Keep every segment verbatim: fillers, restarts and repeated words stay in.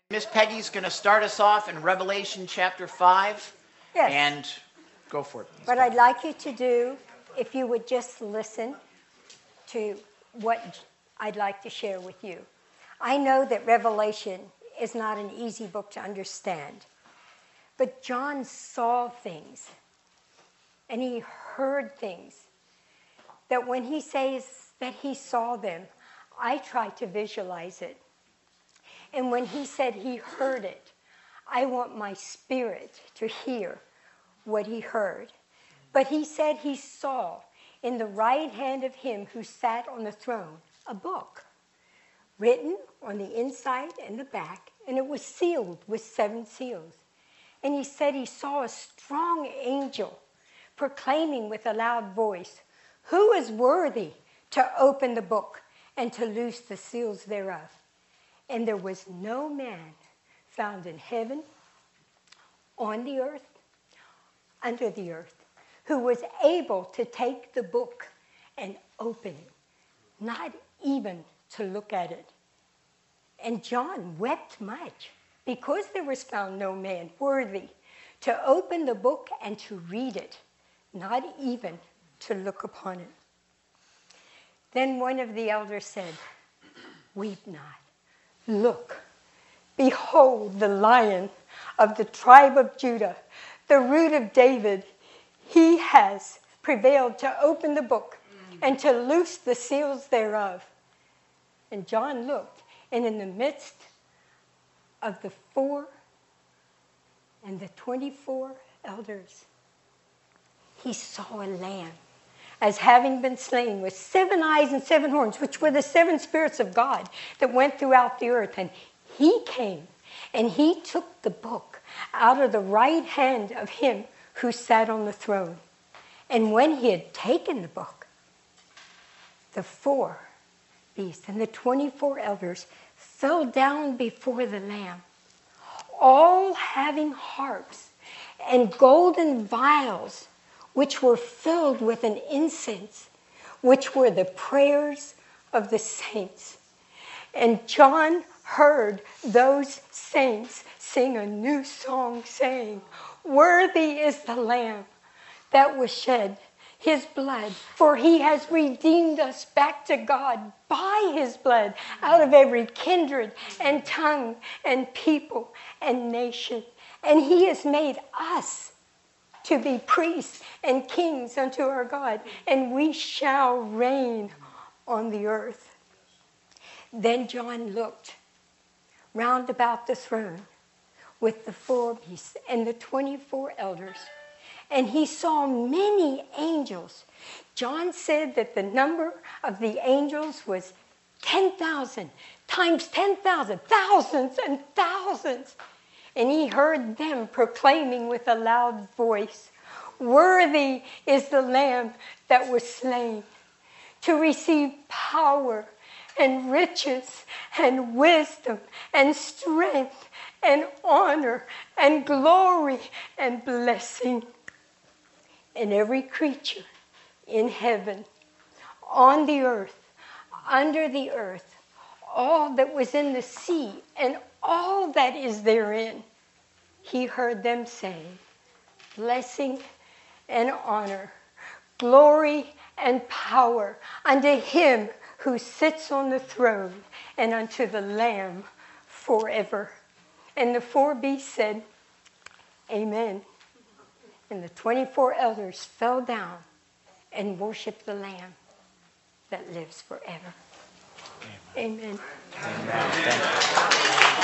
Miss Peggy's going to start us off in Revelation chapter five. Yes. And go for it. What I'd like you to do, if you would just listen to what I'd like to share with you. I know that Revelation is not an easy book to understand, but John saw things and he heard things that when he says that he saw them, I try to visualize it. And when he said he heard it, I want my spirit to hear what he heard. But he said he saw in the right hand of him who sat on the throne a book written on the inside and the back, and it was sealed with seven seals. And he said he saw a strong angel proclaiming with a loud voice, "Who is worthy to open the book and to loose the seals thereof?" And there was no man found in heaven, on the earth, under the earth, who was able to take the book and open it, not even to look at it. And John wept much because there was found no man worthy to open the book and to read it, not even to look upon it. Then one of the elders said, "Weep not. Look, behold the Lion of the tribe of Judah, the Root of David. He has prevailed to open the book and to loose the seals thereof." And John looked, and in the midst of the four and the twenty-four elders, he saw a lamb as having been slain with seven eyes and seven horns, which were the seven spirits of God that went throughout the earth. And he came and he took the book out of the right hand of him who sat on the throne. And when he had taken the book, the four beasts and the twenty-four elders fell down before the Lamb, all having harps and golden vials, which were filled with an incense, which were the prayers of the saints. And John heard those saints sing a new song, saying, "Worthy is the Lamb that was shed his blood, for he has redeemed us back to God by his blood out of every kindred and tongue and people and nation. And he has made us to be priests and kings unto our God, and we shall reign on the earth." Then John looked round about the throne with the four beasts and the twenty-four elders, and he saw many angels. John said that the number of the angels was ten thousand times ten thousand, thousands and thousands. And he heard them proclaiming with a loud voice, "Worthy is the Lamb that was slain to receive power and riches and wisdom and strength and honor and glory and blessing." And every creature in heaven, on the earth, under the earth, all that was in the sea and all that is therein, he heard them saying, "Blessing and honor, glory and power unto him who sits on the throne and unto the Lamb forever." And the four beasts said, "Amen." And the twenty-four elders fell down and worshiped the Lamb that lives forever. Amen. Amen. Amen.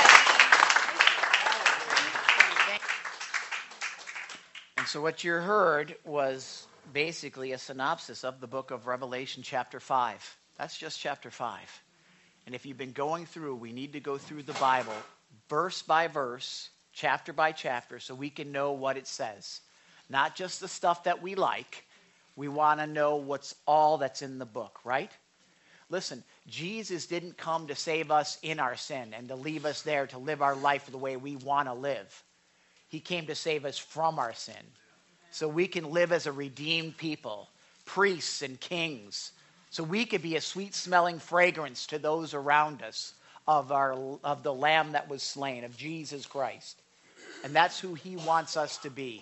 And so what you heard was basically a synopsis of the book of Revelation chapter five. That's just chapter five. And if you've been going through, we need to go through the Bible verse by verse, chapter by chapter, so we can know what it says. Not just the stuff that we like. We want to know what's all that's in the book, right? Listen, Jesus didn't come to save us in our sin and to leave us there to live our life the way we want to live. He came to save us from our sin so we can live as a redeemed people, priests and kings, so we could be a sweet-smelling fragrance to those around us, of our of the Lamb that was slain, of Jesus Christ. And that's who he wants us to be.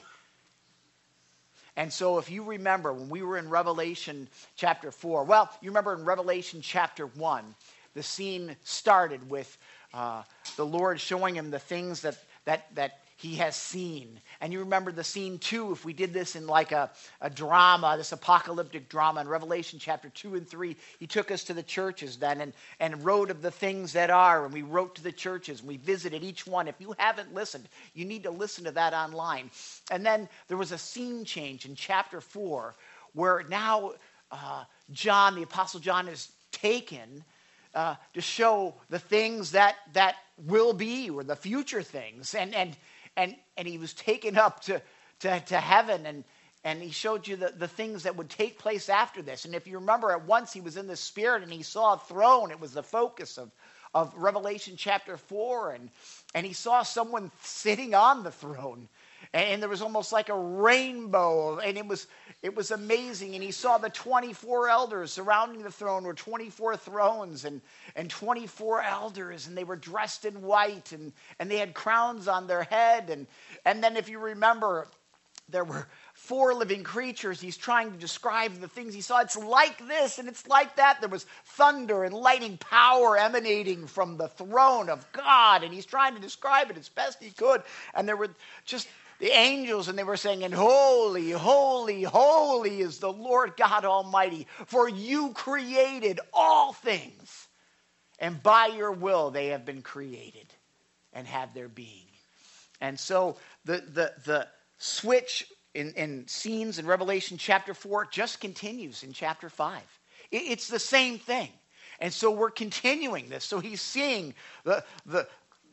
And so if you remember when we were in Revelation chapter four, well, you remember in Revelation chapter one, the scene started with uh, the Lord showing him the things that, that, that he has seen. And you remember the scene too, if we did this in like a, a drama, this apocalyptic drama in Revelation chapter two and three, he took us to the churches then and, and wrote of the things that are, and we wrote to the churches, and we visited each one. If you haven't listened, you need to listen to that online. And then there was a scene change in chapter four, where now uh, John, the Apostle John, is taken uh, to show the things that, that will be, or the future things. And, and And and he was taken up to, to, to heaven, and, and he showed you the, the things that would take place after this. And if you remember, at once he was in the Spirit and he saw a throne. It was the focus of, of Revelation chapter four. And, and he saw someone sitting on the throne. And, and there was almost like a rainbow. And it was it was amazing. And he saw the twenty-four elders surrounding the throne, were twenty-four thrones and, and twenty-four elders. And they were dressed in white. And, and they had crowns on their head. And, and then if you remember, there were four living creatures. He's trying to describe the things he saw. It's like this and it's like that. There was thunder and lightning power emanating from the throne of God. And he's trying to describe it as best he could. And there were just the angels, and they were saying, and holy, holy, holy is the Lord God Almighty, for you created all things, and by your will they have been created and have their being. And so the the the switch in, in scenes in Revelation chapter four just continues in chapter five. It, it's the same thing. And so we're continuing this. So he's seeing the the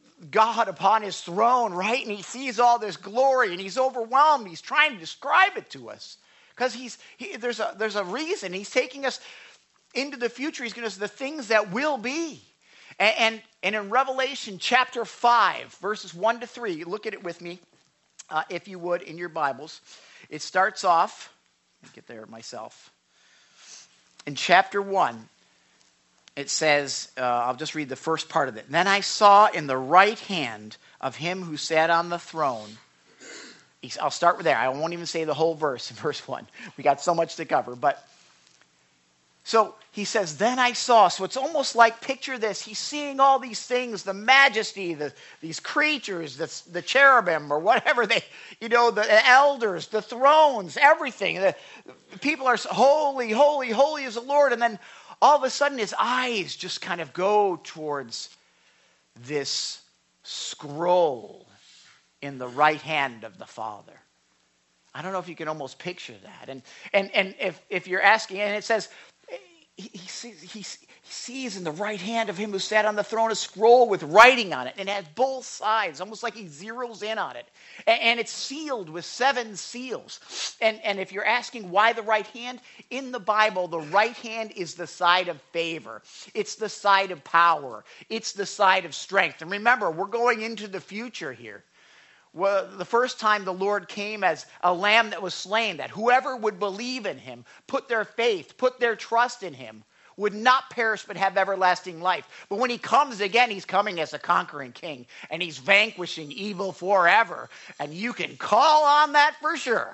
God upon his throne, right? And he sees all this glory and he's overwhelmed. He's trying to describe it to us because he's he, there's a there's a reason. He's taking us into the future. He's going to the things that will be. And, and, and in Revelation chapter five, verses one to three, look at it with me, uh, if you would, in your Bibles. It starts off, let me get there myself. In chapter one, it says, uh, I'll just read the first part of it. Then I saw in the right hand of him who sat on the throne. I'll start with there. I won't even say the whole verse in verse one. We got so much to cover. But so he says, then I saw. So it's almost like, picture this. He's seeing all these things, the majesty, the, these creatures, the, the cherubim or whatever they, you know, the elders, the thrones, everything. The, the people are holy, holy, holy is the Lord. And then all of a sudden his eyes just kind of go towards this scroll in the right hand of the Father. I don't know if you can almost picture that. And and and if, if you're asking, and it says, he, he, sees, he, he sees in the right hand of him who sat on the throne a scroll with writing on it. And it has both sides, almost like he zeroes in on it. And, and it's sealed with seven seals. And, and if you're asking why the right hand, in the Bible, the right hand is the side of favor. It's the side of power. It's the side of strength. And remember, we're going into the future here. Well, the first time the Lord came as a lamb that was slain, that whoever would believe in him, put their faith, put their trust in him, would not perish but have everlasting life. But when he comes again, he's coming as a conquering king, and he's vanquishing evil forever. And you can call on that for sure.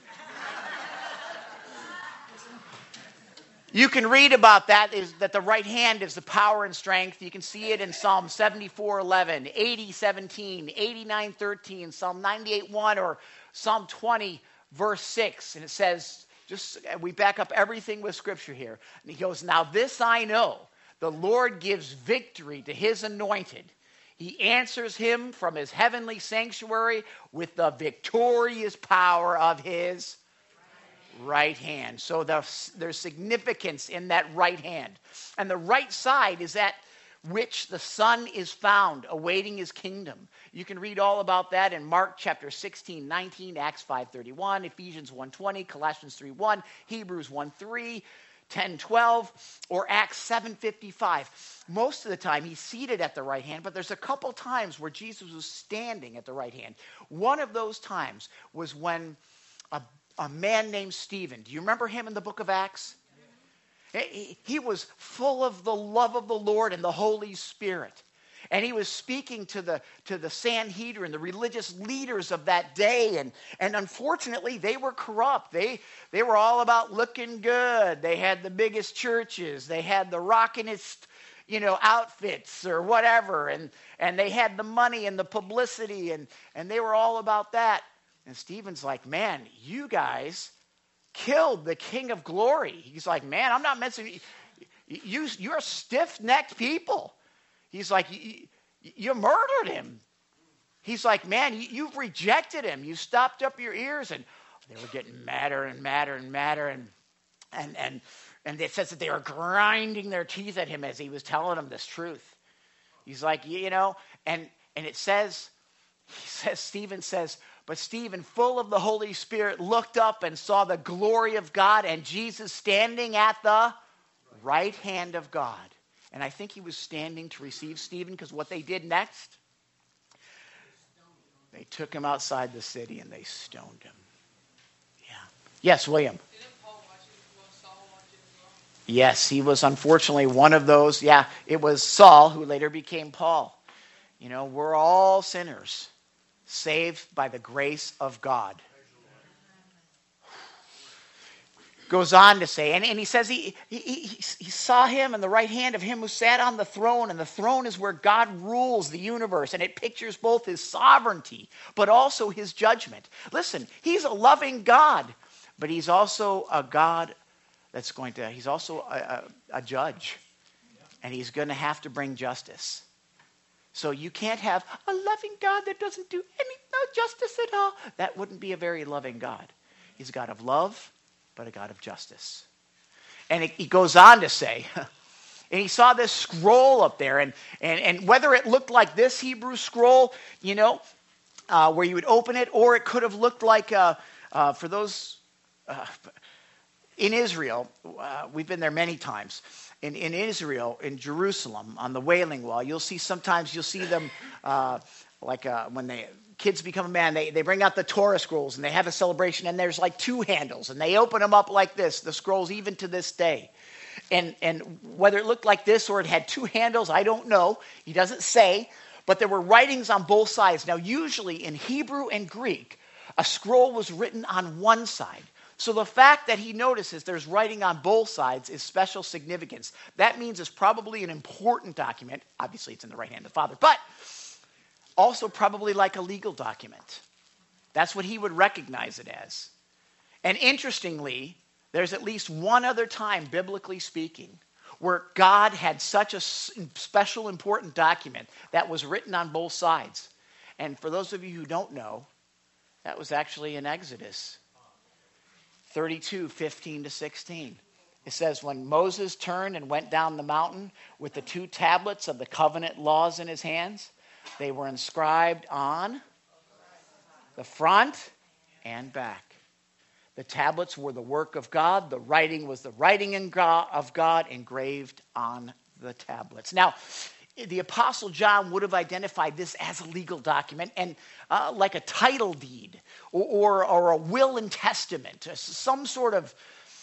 You can read about that, is that the right hand is the power and strength. You can see it in Psalm seventy-four eleven, eighty seventeen, eighty-nine thirteen, Psalm ninety-eight one, or Psalm twenty verse six. And it says, just we back up everything with scripture here. And he goes, now this I know, the Lord gives victory to his anointed. He answers him from his heavenly sanctuary with the victorious power of his right hand. So there's, there's significance in that right hand. And the right side is that which the Son is found, awaiting his kingdom. You can read all about that in Mark chapter sixteen, nineteen, Acts five thirty-one, Ephesians one twenty, Colossians three one, Hebrews one three, ten twelve, or Acts seven fifty-five. Most of the time he's seated at the right hand, but there's a couple times where Jesus was standing at the right hand. One of those times was when a A man named Stephen. Do you remember him in the book of Acts? He, he was full of the love of the Lord and the Holy Spirit. And he was speaking to the, to the Sanhedrin, the religious leaders of that day. And, and unfortunately, they were corrupt. They, they were all about looking good. They had the biggest churches. They had the rockinest, you know, outfits or whatever. And, and they had the money and the publicity. And, and they were all about that. And Stephen's like, man, you guys killed the King of Glory. He's like, man, I'm not messing. You, you're stiff-necked people. He's like, you, you murdered him. He's like, man, you, you've rejected him. You stopped up your ears. And they were getting madder and madder and madder. And and and and it says that they were grinding their teeth at him as he was telling them this truth. He's like, you know, and and it says, he says, Stephen says, but Stephen, full of the Holy Spirit, looked up and saw the glory of God and Jesus standing at the right hand of God. And I think he was standing to receive Stephen, because what they did next, they took him outside the city and they stoned him. Yeah. Yes, William. Didn't Paul watch it? Was Saul watch it as well? Yes, he was unfortunately one of those. Yeah, it was Saul who later became Paul. You know, we're all sinners, saved by the grace of God. Goes on to say, and, and he says he, he, he, he saw him in the right hand of him who sat on the throne, and the throne is where God rules the universe, and it pictures both his sovereignty, but also his judgment. Listen, he's a loving God, but he's also a God that's going to, he's also a, a, a judge, and he's going to have to bring justice. So you can't have a loving God that doesn't do any, no justice at all. That wouldn't be a very loving God. He's a God of love, but a God of justice. And it, he goes on to say, and he saw this scroll up there, and, and, and whether it looked like this Hebrew scroll, you know, uh, where you would open it, or it could have looked like, uh, uh, for those uh, in Israel, uh, we've been there many times, in, in Israel, in Jerusalem, on the Wailing Wall, you'll see sometimes, you'll see them uh, like uh, when they... kids become a man, they, they bring out the Torah scrolls and they have a celebration, and there's like two handles, and they open them up like this, the scrolls even to this day. And and whether it looked like this or it had two handles, I don't know. He doesn't say, but there were writings on both sides. Now, usually in Hebrew and Greek, a scroll was written on one side. So the fact that he notices there's writing on both sides is special significance. That means it's probably an important document. Obviously, it's in the right hand of the Father, but also probably like a legal document. That's what he would recognize it as. And interestingly, there's at least one other time, biblically speaking, where God had such a special, important document that was written on both sides. And for those of you who don't know, that was actually in Exodus thirty-two, fifteen to sixteen. It says, when Moses turned and went down the mountain with the two tablets of the covenant laws in his hands, they were inscribed on the front and back. The tablets were the work of God. The writing was the writing in God, of God engraved on the tablets. Now, the Apostle John would have identified this as a legal document, and uh, like a title deed or, or, or a will and testament, some sort of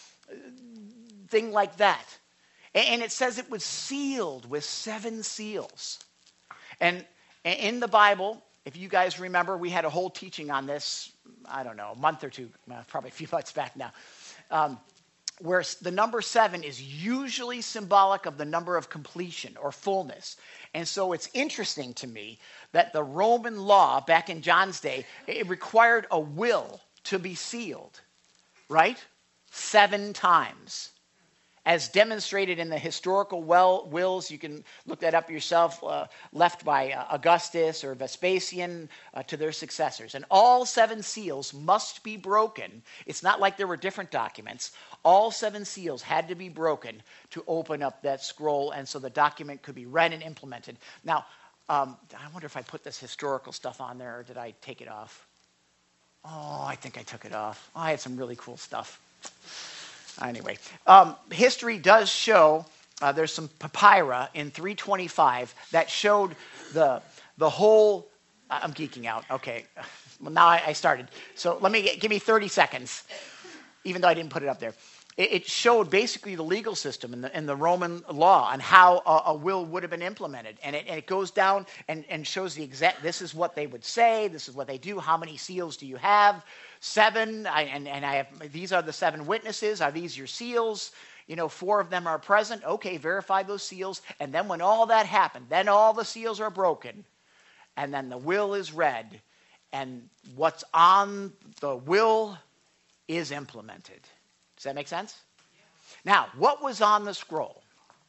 thing like that. And it says it was sealed with seven seals. And in the Bible, if you guys remember, we had a whole teaching on this, I don't know, a month or two, probably a few months back now, um, where the number seven is usually symbolic of the number of completion or fullness. And so it's interesting to me that the Roman law back in John's day, it required a will to be sealed, right? Seven times. As demonstrated in the historical well, wills, you can look that up yourself, uh, left by uh, Augustus or Vespasian uh, to their successors. And all seven seals must be broken. It's not like there were different documents. All seven seals had to be broken to open up that scroll, and so the document could be read and implemented. Now, um, I wonder if I put this historical stuff on there, or did I take it off? Oh, I think I took it off. Oh, I had some really cool stuff. Anyway, um, history does show, uh, there's some papyri in three twenty-five that showed the the whole, I'm geeking out, okay. Well, now I, I started. So let me, get, give me thirty seconds, even though I didn't put it up there. It, it showed basically the legal system and the, and the Roman law and how a, a will would have been implemented. And it, and it goes down and, and shows the exact, this is what they would say, this is what they do, how many seals do you have? Seven, I, and, and I have, these are the seven witnesses, are these your seals? You know, four of them are present, okay, verify those seals. And then when all that happened, then all the seals are broken. And then the will is read. And what's on the will is implemented. Does that make sense? Yeah. Now, what was on the scroll?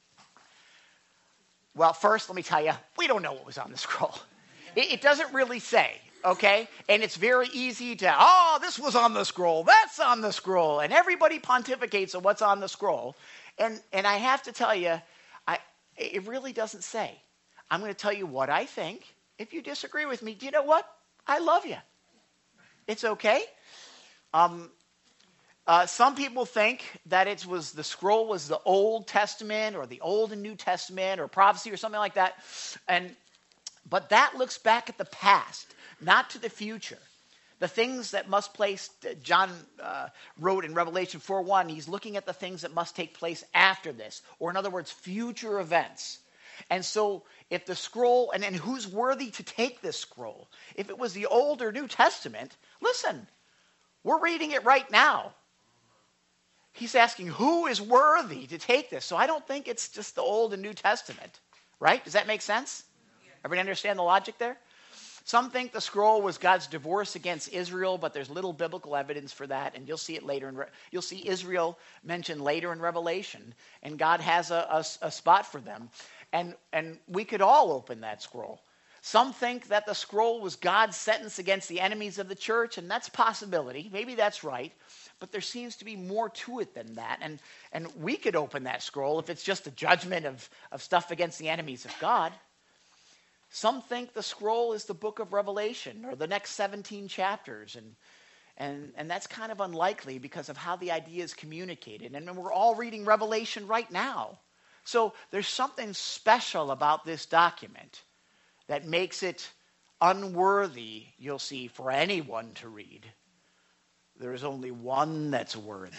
Well, first, let me tell you, we don't know what was on the scroll. It, it doesn't really say, okay? And it's very easy to, oh, this was on the scroll, that's on the scroll. And everybody pontificates on what's on the scroll. And, and I have to tell you, I, it really doesn't say. I'm going to tell you what I think. If you disagree with me, do you know what? I love you. It's okay. Um, uh, some people think that it was the scroll was the Old Testament or the Old and New Testament or prophecy or something like that. And but that looks back at the past, not to the future. The things that must place, John uh, wrote in Revelation four one, he's looking at the things that must take place after this, or in other words, future events. And so if the scroll, and, and who's worthy to take this scroll? If it was the Old or New Testament, listen, we're reading it right now. He's asking who is worthy to take this. So I don't think it's just the Old and New Testament, right? Does that make sense? Everybody understand the logic there? Some think the scroll was God's divorce against Israel, but there's little biblical evidence for that, and you'll see it later. In Re- you'll see Israel mentioned later in Revelation, and God has a, a, a spot for them, and and we could all open that scroll. Some think that the scroll was God's sentence against the enemies of the church, and that's a possibility. Maybe that's right, but there seems to be more to it than that, and and we could open that scroll if it's just a judgment of of stuff against the enemies of God. Some think the scroll is the book of Revelation or the next seventeen chapters. And, and, and that's kind of unlikely because of how the idea is communicated. And we're all reading Revelation right now. So there's something special about this document that makes it unworthy, you'll see, for anyone to read. There is only one that's worthy.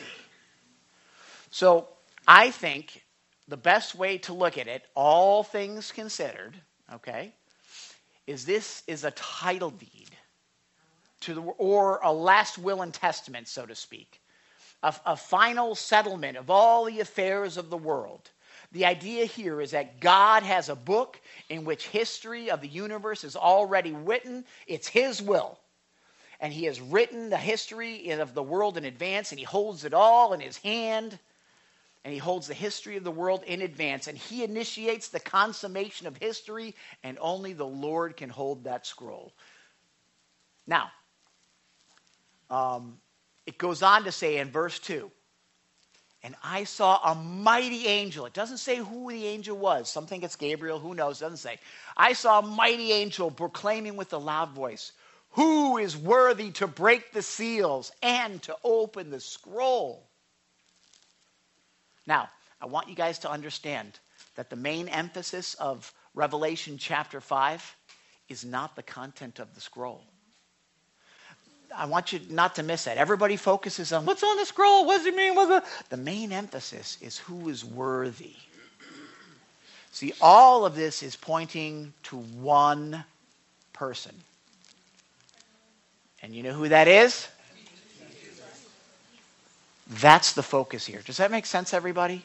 So I think the best way to look at it, all things considered, okay, is this is a title deed to the, or a last will and testament, so to speak, a, a final settlement of all the affairs of the world. The idea here is that God has a book in which history of the universe is already written. It's his will. And he has written the history of the world in advance, and he holds it all in his hand. And he holds the history of the world in advance. And he initiates the consummation of history. And only the Lord can hold that scroll. Now, um, it goes on to say in verse two. And I saw a mighty angel. It doesn't say who the angel was. Some think it's Gabriel. Who knows? It doesn't say. I saw a mighty angel proclaiming with a loud voice, who is worthy to break the seals and to open the scroll? Now, I want you guys to understand that the main emphasis of Revelation chapter five is not the content of the scroll. I want you not to miss that. Everybody focuses on what's on the scroll, what does it mean? What's the... the main emphasis is who is worthy. See, all of this is pointing to one person. And you know who that is? That's the focus here. Does that make sense, everybody?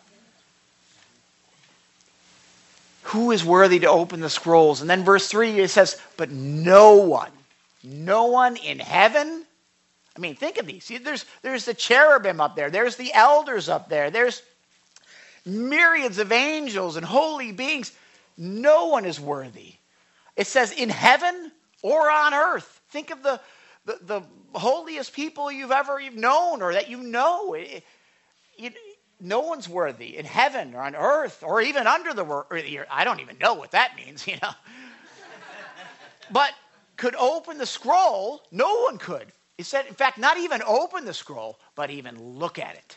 Who is worthy to open the scrolls? And then verse three, it says, but no one, no one in heaven. I mean, think of these. See, there's, there's the cherubim up there. There's the elders up there. There's myriads of angels and holy beings. No one is worthy. It says in heaven or on earth. Think of the The, the holiest people you've ever known or that you know. It, it, no one's worthy in heaven or on earth or even under the earth. I don't even know what that means, you know. But could open the scroll. No one could. It said, in fact, not even open the scroll, but even look at it.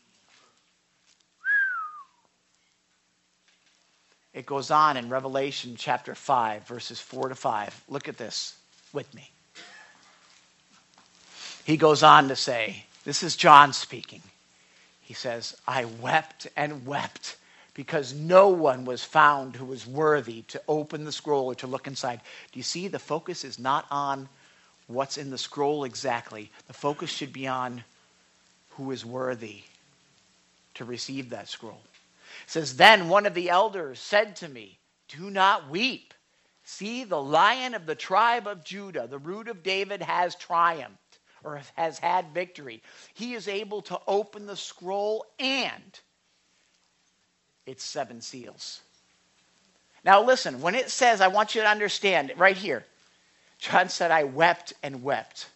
It goes on in Revelation chapter five, verses four to five. Look at this with me. He goes on to say, this is John speaking. He says, I wept and wept because no one was found who was worthy to open the scroll or to look inside. Do you see? The focus is not on what's in the scroll exactly. The focus should be on who is worthy to receive that scroll. It says, then one of the elders said to me, do not weep. See, the Lion of the tribe of Judah, the Root of David, has triumphed, or has had victory. He is able to open the scroll and its seven seals. Now listen, when it says, I want you to understand, right here, John said, I wept and wept.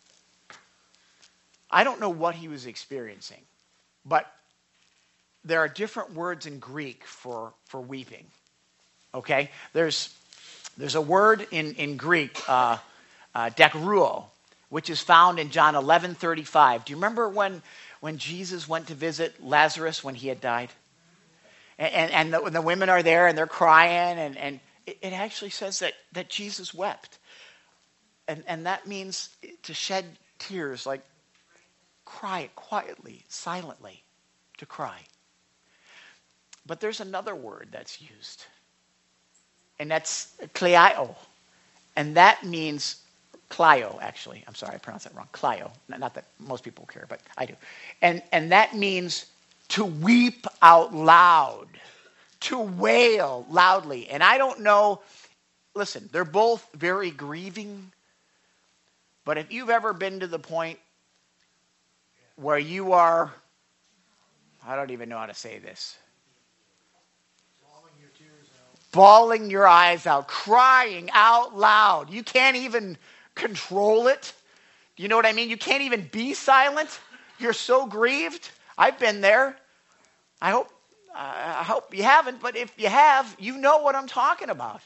I don't know what he was experiencing, but there are different words in Greek for, for weeping. Okay? There's, there's a word in, in Greek, uh, uh, dekruo, which is found in John eleven thirty-five. Do you remember when, when Jesus went to visit Lazarus when he had died? And, and, and the, the women are there and they're crying, and, and it, it actually says that, that Jesus wept. And, and that means to shed tears, like cry quietly, silently, to cry. But there's another word that's used, and that's kleio. And that means Clio, actually. I'm sorry, I pronounced that wrong. Clio. Not that most people care, but I do. And, and that means to weep out loud, to wail loudly. And I don't know, listen, they're both very grieving, but if you've ever been to the point where you are, I don't even know how to say this, Bawling your tears out. bawling your eyes out, crying out loud. You can't even control it. Do you know what I mean? You can't even be silent. You're so grieved. I've been there. I hope I hope you haven't, but if you have, you know what I'm talking about.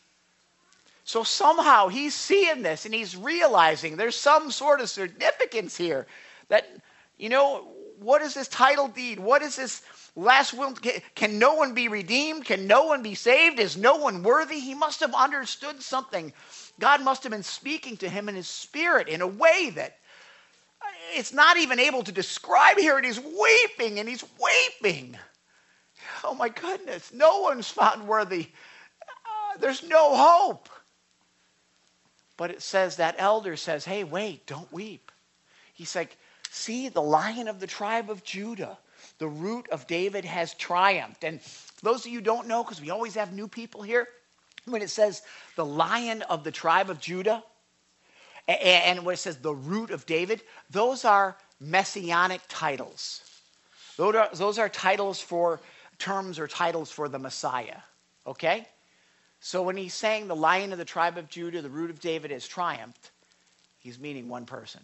So somehow he's seeing this and he's realizing there's some sort of significance here. That, you know, what is this title deed? What is this last will? Can, can no one be redeemed? Can no one be saved? Is no one worthy? He must have understood something. God must have been speaking to him in his spirit in a way that it's not even able to describe here. And he's weeping and he's weeping. Oh my goodness, no one's found worthy. Uh, there's no hope. But it says, that elder says, hey, wait, don't weep. He's like, see, the Lion of the tribe of Judah, the Root of David, has triumphed. And those of you who don't know, because we always have new people here, when it says the Lion of the tribe of Judah, and when it says the Root of David, those are messianic titles. Those are, those are titles for, terms or titles for the Messiah. Okay? So when he's saying the Lion of the tribe of Judah, the Root of David, has triumphed, he's meaning one person.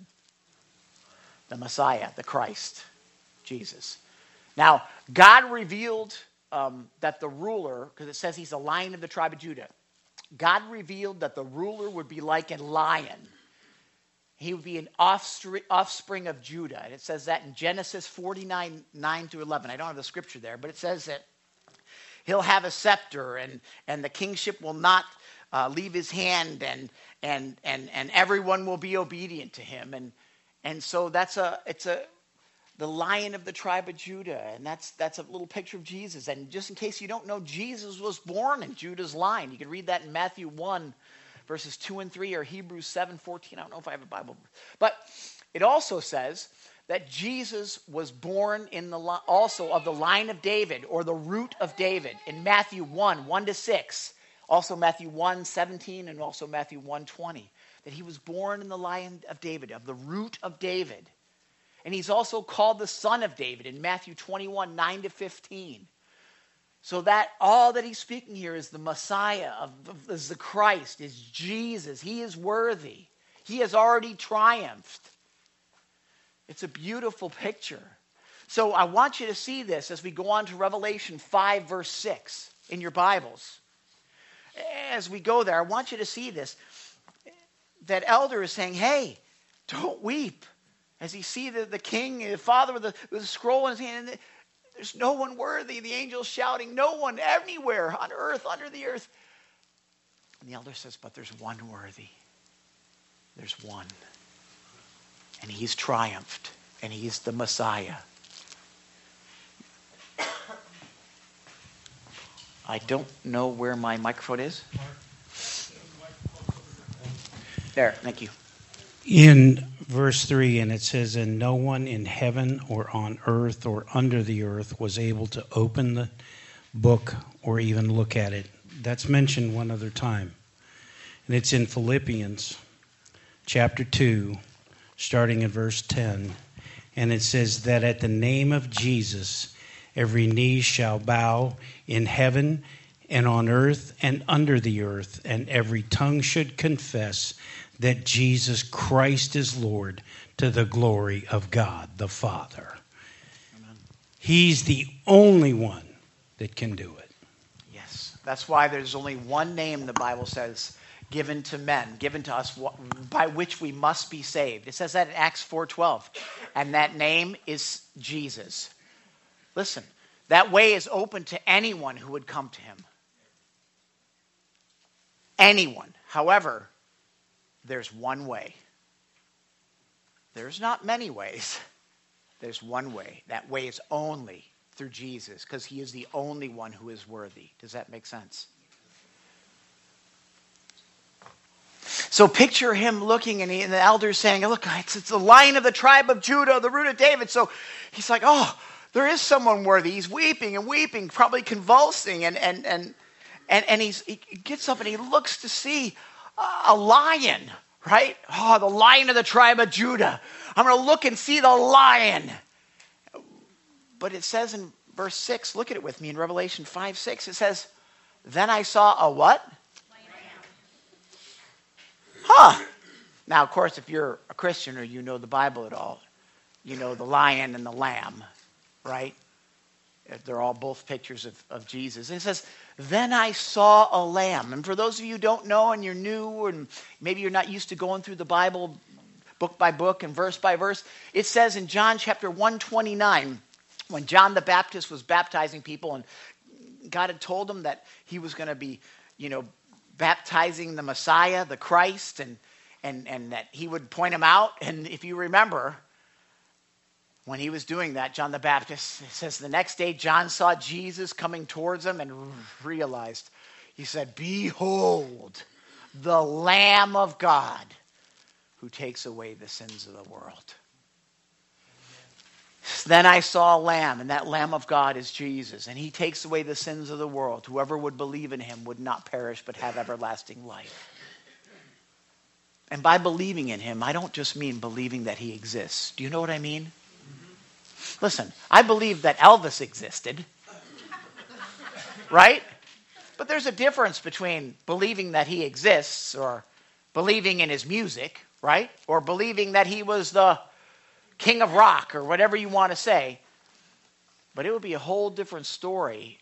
The Messiah, the Christ, Jesus. Now, God revealed um, that the ruler, because it says he's the Lion of the tribe of Judah, God revealed that the ruler would be like a lion. He would be an offspring of Judah. And it says that in Genesis forty-nine, nine through eleven. I don't have the scripture there, but it says that he'll have a scepter, and, and the kingship will not uh, leave his hand, and and and and everyone will be obedient to him. And and so that's a it's a the Lion of the tribe of Judah, and that's that's a little picture of Jesus. And just in case you don't know, Jesus was born in Judah's line. You can read that in Matthew one, verses two and three, or Hebrews seven, fourteen. I don't know if I have a Bible. But it also says that Jesus was born in the li- also of the line of David, or the Root of David, in Matthew one, one to six. Also Matthew one, seventeen, and also Matthew one, twenty. That he was born in the line of David, of the Root of David. And he's also called the Son of David in Matthew twenty-one, nine to fifteen. So that all that he's speaking here is the Messiah, of, of, is the Christ, is Jesus. He is worthy. He has already triumphed. It's a beautiful picture. So I want you to see this as we go on to Revelation five, verse six in your Bibles. As we go there, I want you to see this. That elder is saying, hey, don't weep. As he see the, the king, the father with the, with the scroll in his hand, and there's no one worthy. The angels shouting, no one anywhere on earth, under the earth. And the elder says, but there's one worthy. There's one. And he's triumphed. And he's the Messiah. I don't know where my microphone is. There, thank you. In verse three, and it says, and no one in heaven or on earth or under the earth was able to open the book or even look at it. That's mentioned one other time. And it's in Philippians chapter two, starting in verse ten. And it says that at the name of Jesus, every knee shall bow in heaven and on earth and under the earth, and every tongue should confess that Jesus Christ is Lord, to the glory of God the Father. Amen. He's the only one that can do it. Yes. That's why there's only one name, the Bible says, given to men, given to us, by which we must be saved. It says that in Acts four twelve. And that name is Jesus. Listen, that way is open to anyone who would come to him. Anyone. However, there's one way. There's not many ways. There's one way. That way is only through Jesus, because he is the only one who is worthy. Does that make sense? So picture him looking, and, he, and the elders saying, look, it's, it's the Lion of the tribe of Judah, the root of David. So he's like, oh, there is someone worthy. He's weeping and weeping, probably convulsing, and and and and, and he's, he gets up and he looks to see a lion, right? Oh, the Lion of the tribe of Judah. I'm going to look and see the lion. But it says in verse six, look at it with me in Revelation five six, it says, then I saw a what? Huh. Now, of course, if you're a Christian or you know the Bible at all, you know the lion and the lamb, right? They're all both pictures of, of Jesus. And it says, then I saw a lamb. And for those of you who don't know and you're new and maybe you're not used to going through the Bible book by book and verse by verse, it says in John chapter one twenty-nine, when John the Baptist was baptizing people and God had told him that he was going to be, you know, baptizing the Messiah, the Christ, and, and, and that he would point him out. And if you remember, when he was doing that, John the Baptist, it says the next day John saw Jesus coming towards him and realized, he said, behold, the Lamb of God who takes away the sins of the world. Then I saw a lamb, and that Lamb of God is Jesus, and he takes away the sins of the world. Whoever would believe in him would not perish but have everlasting life. And by believing in him, I don't just mean believing that he exists. Do you know what I mean? Mm-hmm. Listen, I believe that Elvis existed, right? But there's a difference between believing that he exists or believing in his music, right? Or believing that he was the king of rock or whatever you want to say. But it would be a whole different story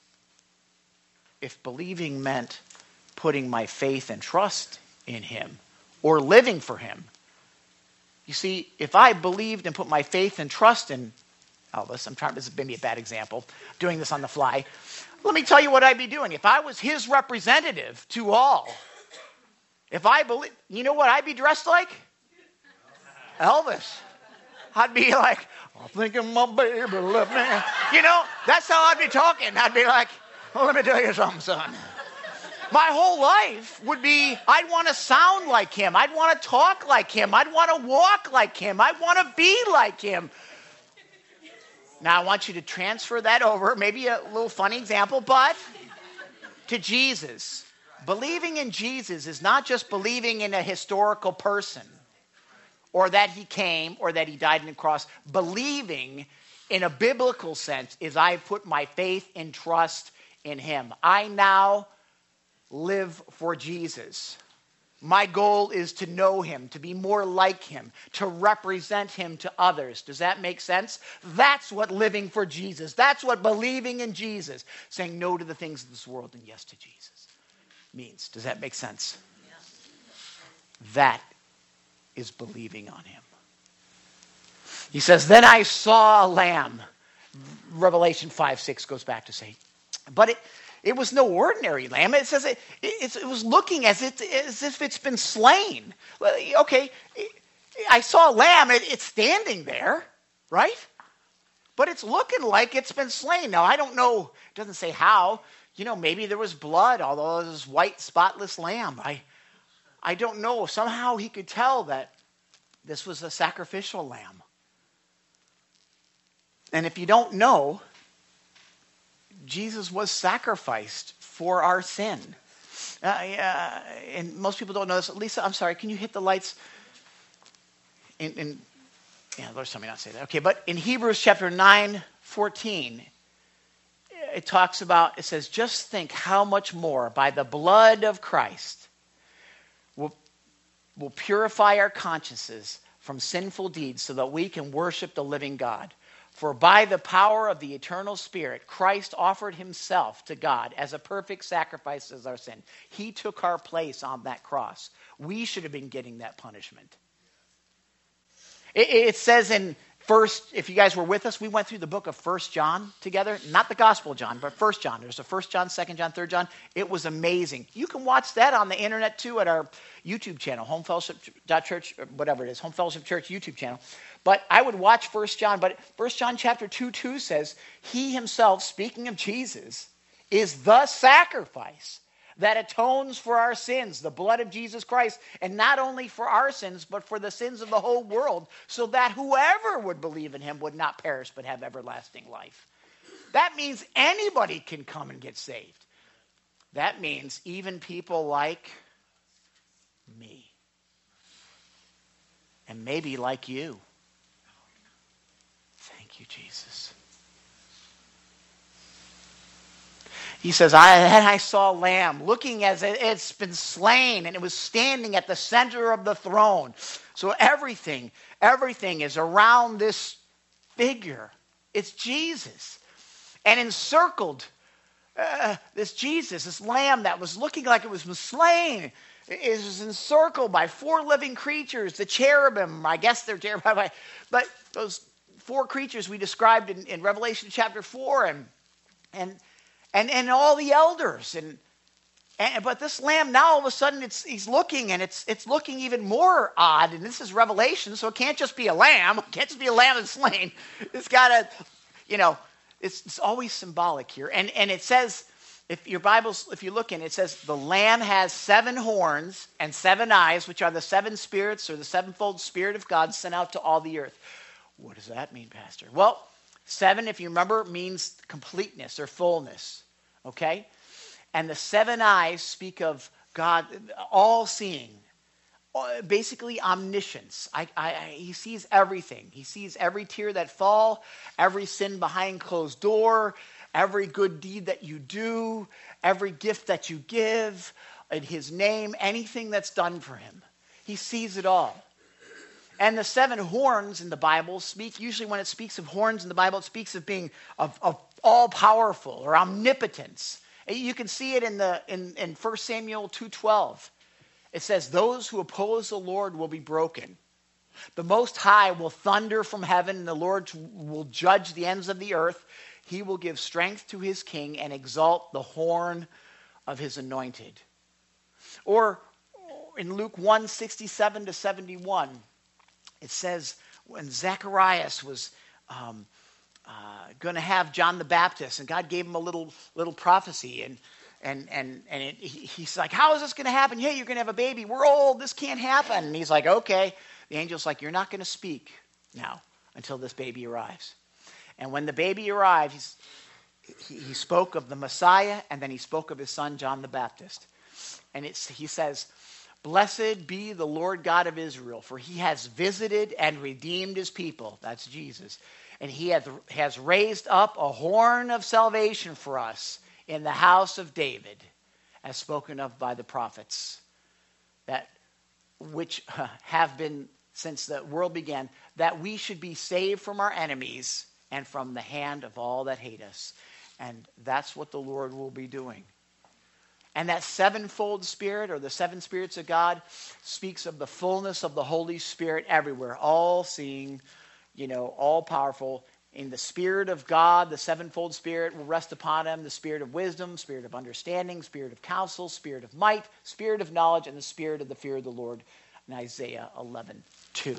if believing meant putting my faith and trust in him or living for him. You see, if I believed and put my faith and trust in Elvis, I'm trying, this is maybe a bad example, doing this on the fly. Let me tell you what I'd be doing. If I was his representative to all, if I believe, you know what I'd be dressed like? Elvis. I'd be like, I'm thinking my baby left me. You know, that's how I'd be talking. I'd be like, well, let me tell you something, son. My whole life would be, I'd want to sound like him. I'd want to talk like him. I'd want to walk like him. I'd want to be like him. Now, I want you to transfer that over, maybe a little funny example, but to Jesus. Believing in Jesus is not just believing in a historical person, or that he came, or that he died on the cross. Believing in a biblical sense is I put my faith and trust in him. I now live for Jesus. My goal is to know him, to be more like him, to represent him to others. Does that make sense? That's what living for Jesus. That's what believing in Jesus, saying no to the things of this world and yes to Jesus means. Does that make sense? Yeah. That is believing on him. He says, then I saw a lamb. Revelation five six goes back to say, but it, it was no ordinary lamb. It says it, it, it was looking as, it, as if it's been slain. Okay, I saw a lamb. It, it's standing there, right? But it's looking like it's been slain. Now, I don't know. It doesn't say how. you know, maybe there was blood, although it was white, spotless lamb. I, I don't know. Somehow he could tell that this was a sacrificial lamb. And if you don't know, Jesus was sacrificed for our sin. Uh, uh, and most people don't know this. Lisa, I'm sorry, can you hit the lights? In, in, yeah, Lord, tell me not to say that. Okay, but in Hebrews chapter nine, fourteen, it talks about, it says, just think how much more by the blood of Christ will, will purify our consciences from sinful deeds so that we can worship the living God. For by the power of the eternal Spirit, Christ offered himself to God as a perfect sacrifice as our sin. He took our place on that cross. We should have been getting that punishment. It, it says in First, if you guys were with us, we went through the book of First John together. Not the Gospel of John, but First John. There's a First John, Second John, Third John. It was amazing. You can watch that on the internet too at our YouTube channel, Home Fellowship Church, whatever it is, Home Fellowship Church YouTube channel. But I would watch First John. But First John chapter two, two says, he himself, speaking of Jesus, is the sacrifice that atones for our sins, the blood of Jesus Christ, and not only for our sins, but for the sins of the whole world, so that whoever would believe in him would not perish, but have everlasting life. That means anybody can come and get saved. That means even people like me. And maybe like you. Thank you, Jesus. He says, I, and I saw a lamb looking as it's been slain, and it was standing at the center of the throne. So everything, everything is around this figure. It's Jesus. And encircled, uh, this Jesus, this lamb that was looking like it was slain, is encircled by four living creatures, the cherubim. I guess they're cherubim. But those four creatures we described in, in Revelation chapter four, and and And and all the elders, and, and but this lamb now all of a sudden it's he's looking, and it's it's looking even more odd. And this is Revelation, so it can't just be a lamb. It can't just be a lamb that's slain. It's got to, you know, it's it's always symbolic here. And and it says, if your Bibles, if you look in, it says the lamb has seven horns and seven eyes, which are the seven spirits or the sevenfold Spirit of God sent out to all the earth. What does that mean, Pastor? Well, seven, if you remember, means completeness or fullness, okay? And the seven eyes speak of God, all-seeing, basically omniscience. I, I, I, he sees everything. He sees every tear that fall, every sin behind closed door, every good deed that you do, every gift that you give in his name, anything that's done for him. He sees it all. And the seven horns in the Bible speak, usually when it speaks of horns in the Bible, it speaks of being of, of all-powerful or omnipotence. You can see it in the in, in First Samuel two twelve. It says, those who oppose the Lord will be broken. The Most High will thunder from heaven, and the Lord will judge the ends of the earth. He will give strength to his king and exalt the horn of his anointed. Or in Luke one sixty-seven to seventy-one, it says when Zacharias was um, uh, going to have John the Baptist, and God gave him a little little prophecy, and and and and it, he, he's like, "How is this going to happen? Hey, you're going to have a baby. We're old. This can't happen." And he's like, "Okay." The angel's like, "You're not going to speak now until this baby arrives." And when the baby arrived, he's, he, he spoke of the Messiah, and then he spoke of his son John the Baptist. And it's he says, "Blessed be the Lord God of Israel, for he has visited and redeemed his people." That's Jesus. "And he hath, has raised up a horn of salvation for us in the house of David, as spoken of by the prophets, that which uh, have been since the world began, that we should be saved from our enemies and from the hand of all that hate us." And that's what the Lord will be doing. And that sevenfold Spirit, or the seven spirits of God, speaks of the fullness of the Holy Spirit everywhere, all-seeing, you know, all-powerful. In the Spirit of God, the sevenfold Spirit will rest upon him, the Spirit of wisdom, Spirit of understanding, Spirit of counsel, Spirit of might, Spirit of knowledge, and the Spirit of the fear of the Lord, in Isaiah eleven two.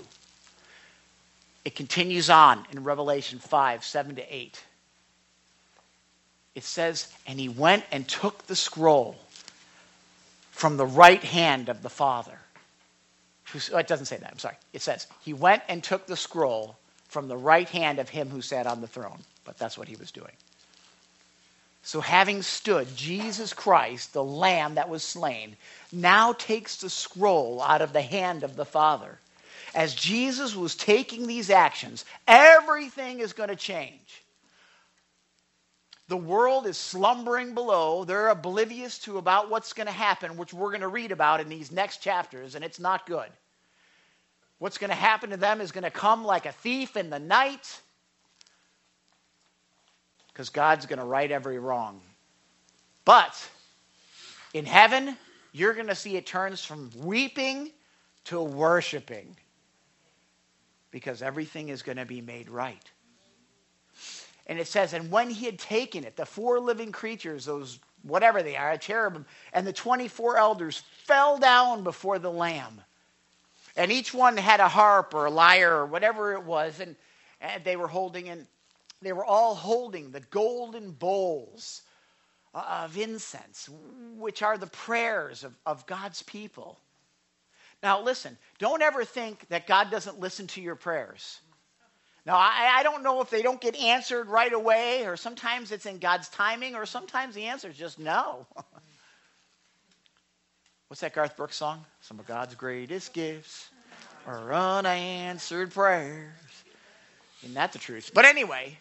It continues on in Revelation five seven to eight. it says, and he went and took the scroll from the right hand of the Father. Oh, it doesn't say that. I'm sorry. It says, he went and took the scroll from the right hand of him who sat on the throne. But that's what he was doing. So having stood, Jesus Christ, the Lamb that was slain, now takes the scroll out of the hand of the Father. As Jesus was taking these actions, everything is going to change. The world is slumbering below. They're oblivious to about what's going to happen, which we're going to read about in these next chapters, and it's not good. What's going to happen to them is going to come like a thief in the night, because God's going to right every wrong. But in heaven, you're going to see it turns from weeping to worshiping, because everything is going to be made right. And it says, and when he had taken it, the four living creatures, those whatever they are, a cherubim, and the twenty-four elders fell down before the Lamb. And each one had a harp or a lyre or whatever it was, and, and they were holding, and they were all holding the golden bowls of incense, which are the prayers of, of God's people. Now listen, don't ever think that God doesn't listen to your prayers. Now, I, I don't know if they don't get answered right away, or sometimes it's in God's timing, or sometimes the answer is just no. What's that Garth Brooks song? Some of God's greatest gifts are unanswered prayers. Isn't that the truth? But anyway,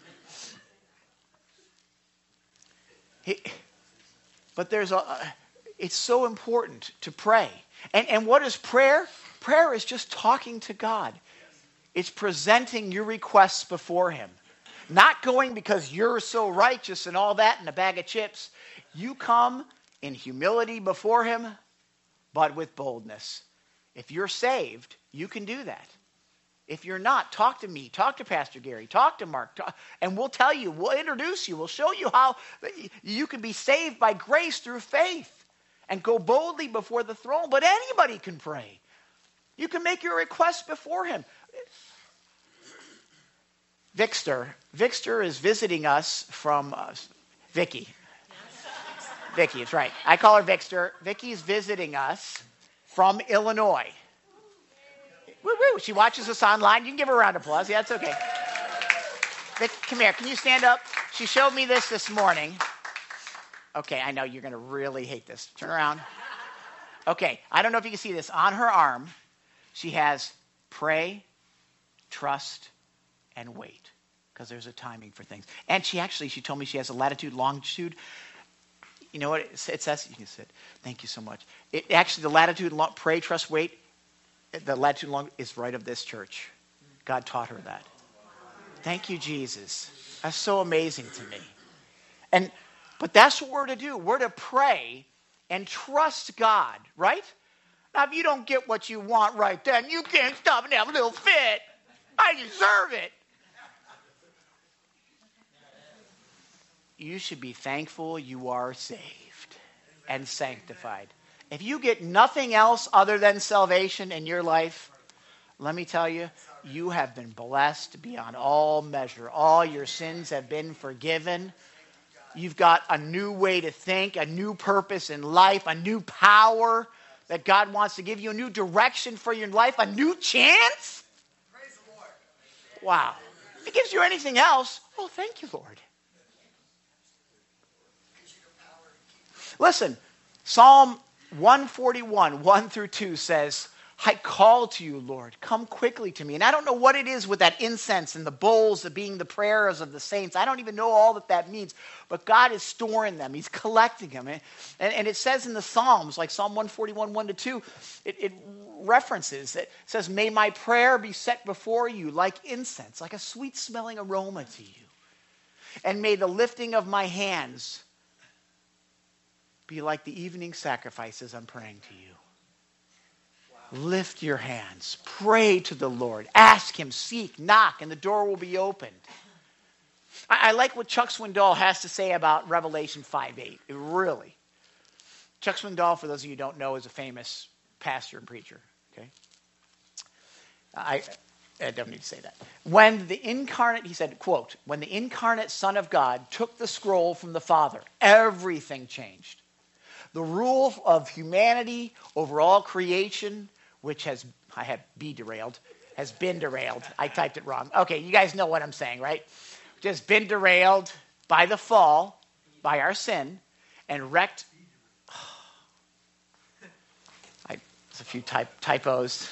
he, but there's a, it's so important to pray. And, and what is prayer? Prayer is just talking to God. It's presenting your requests before him. Not going because you're so righteous and all that in a bag of chips. You come in humility before him, but with boldness. If you're saved, you can do that. If you're not, talk to me, talk to Pastor Gary, talk to Mark, talk, and we'll tell you, we'll introduce you, we'll show you how you can be saved by grace through faith and go boldly before the throne. But anybody can pray. You can make your request before him. Vixter. Vixter is visiting us from uh, Vicky. Vicky, it's right. I call her Vixter. Vicky's visiting us from Illinois. Woo woo! She watches us online. You can give her a round of applause. Yeah, that's okay. Vic, come here. Can you stand up? She showed me this this morning. Okay, I know you're going to really hate this. Turn around. Okay, I don't know if you can see this. On her arm, she has pray, trust, and wait, because there's a timing for things. And she actually, she told me she has a latitude, longitude. You know what it says? You can sit. Thank you so much. It, actually, the latitude, long, pray, trust, wait, the latitude, long is right of this church. God taught her that. Thank you, Jesus. That's so amazing to me. And but that's what we're to do. We're to pray and trust God, right? Now, if you don't get what you want right then, you can't stop and have a little fit. I deserve it. You should be thankful you are saved and sanctified. If you get nothing else other than salvation in your life, let me tell you, you have been blessed beyond all measure. All your sins have been forgiven. You've got a new way to think, a new purpose in life, a new power that God wants to give you, a new direction for your life, a new chance. Praise the Lord. Wow. If it gives you anything else, oh, thank you, Lord. Listen, Psalm one forty-one, one through two says, I call to you, Lord, come quickly to me. And I don't know what it is with that incense and the bowls of being the prayers of the saints. I don't even know all that that means. But God is storing them. He's collecting them. And, and it says in the Psalms, like Psalm one forty-one, one to two, it, it references, it says, may my prayer be set before you like incense, like a sweet-smelling aroma to you. And may the lifting of my hands be like the evening sacrifices I'm praying to you. Lift your hands. Pray to the Lord. Ask him, seek, knock, and the door will be opened. I, I like what Chuck Swindoll has to say about Revelation five eight. It really. Chuck Swindoll, for those of you who don't know, is a famous pastor and preacher. Okay. I I don't need to say that. When the incarnate, he said, quote, when the incarnate Son of God took the scroll from the Father, everything changed. The rule of humanity over all creation, which has, I had be derailed, has been derailed. I typed it wrong. Okay, you guys know what I'm saying, right? Just been derailed by the fall, by our sin, and wrecked. I, there's a few typ, typos.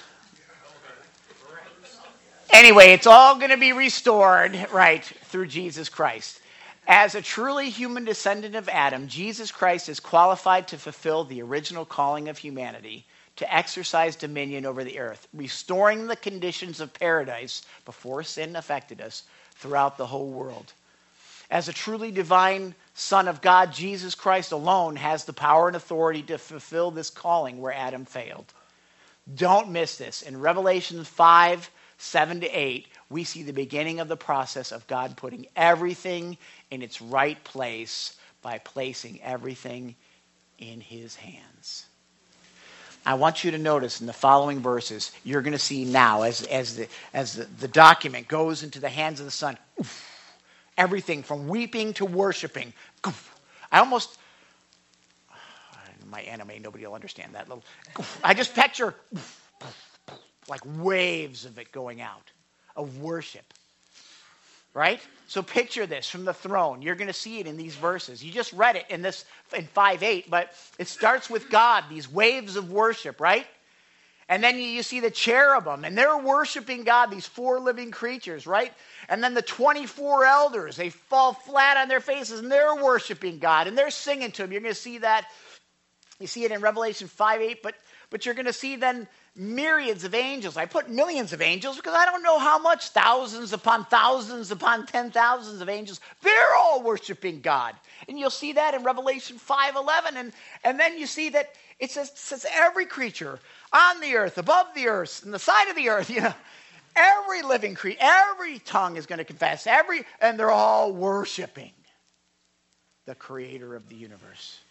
Anyway, it's all going to be restored, right, through Jesus Christ. As a truly human descendant of Adam, Jesus Christ is qualified to fulfill the original calling of humanity to exercise dominion over the earth, restoring the conditions of paradise before sin affected us throughout the whole world. As a truly divine Son of God, Jesus Christ alone has the power and authority to fulfill this calling where Adam failed. Don't miss this. In Revelation five, seven to eight, we see the beginning of the process of God putting everything in its right place by placing everything in his hands. I want you to notice in the following verses, you're going to see now as, as, the, as the, the document goes into the hands of the Son, oof, everything from weeping to worshiping. Oof, I almost, my anime, nobody will understand that little. Oof, I just picture oof, like waves of it going out, of worship. Right? So picture this from the throne. You're going to see it in these verses. You just read it in this in five eight, but it starts with God, these waves of worship, right? And then you, you see the cherubim, and they're worshiping God, these four living creatures, right? And then the twenty-four elders, they fall flat on their faces, and they're worshiping God, and they're singing to him. You're going to see that. You see it in Revelation five eight, but, but you're going to see then myriads of angels. I put millions of angels because I don't know how much, thousands upon thousands upon ten thousands of angels. They're all worshiping God. And you'll see that in Revelation five eleven. And, and then you see that it says, it says every creature on the earth, above the earth, in the side of the earth, you know, every living creature, every tongue is going to confess, every, and they're all worshiping the creator of the universe.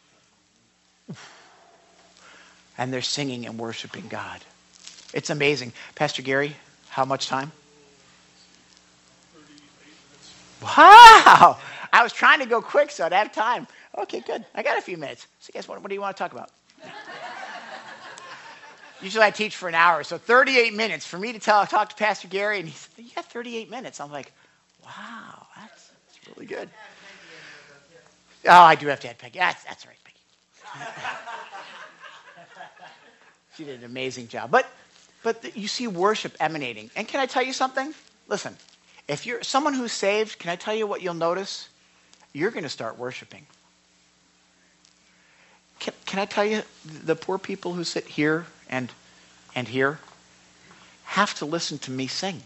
And they're singing and worshiping God. It's amazing. Pastor Gary, how much time? Wow! I was trying to go quick so I'd have time. Okay, good. I got a few minutes. So guess what? What do you want to talk about? Usually I teach for an hour, so thirty-eight minutes for me to tell, talk to Pastor Gary, and he said, you got thirty-eight minutes. I'm like, wow, that's, that's really good. Oh, I do have to add Peggy. That's, that's all right, Peggy. She did an amazing job. But but the, you see worship emanating. And can I tell you something? Listen, if you're someone who's saved, can I tell you what you'll notice? You're going to start worshiping. Can, can I tell you, the poor people who sit here and and here have to listen to me sing.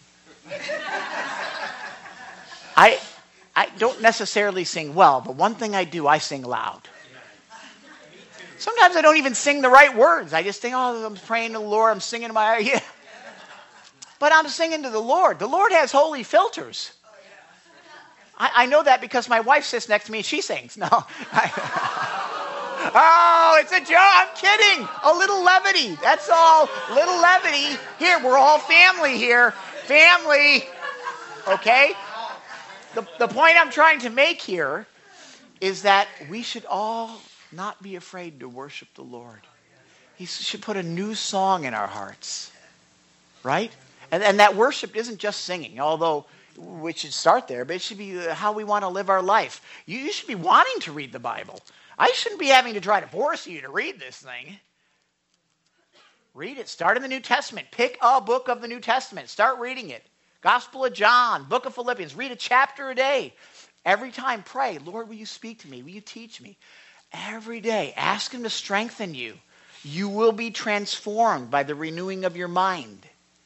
I I don't necessarily sing well, but one thing I do, I sing loud. Sometimes I don't even sing the right words. I just think, oh, I'm praying to the Lord. I'm singing to my, yeah. But I'm singing to the Lord. The Lord has holy filters. I, I know that because my wife sits next to me and she sings. No. I, oh, it's a joke. I'm kidding. A little levity. That's all. Little levity. Here, we're all family here. Family. Okay? The, the point I'm trying to make here is that we should all not be afraid to worship the Lord. He should put a new song in our hearts. Right? And, and that worship isn't just singing, although we should start there, but it should be how we want to live our life. You, you should be wanting to read the Bible. I shouldn't be having to try to force you to read this thing. Read it. Start in the New Testament. Pick a book of the New Testament. Start reading it. Gospel of John, Book of Philippians. Read a chapter a day. Every time pray, Lord, will you speak to me? Will you teach me? Every day, ask him to strengthen you. You will be transformed by the renewing of your mind.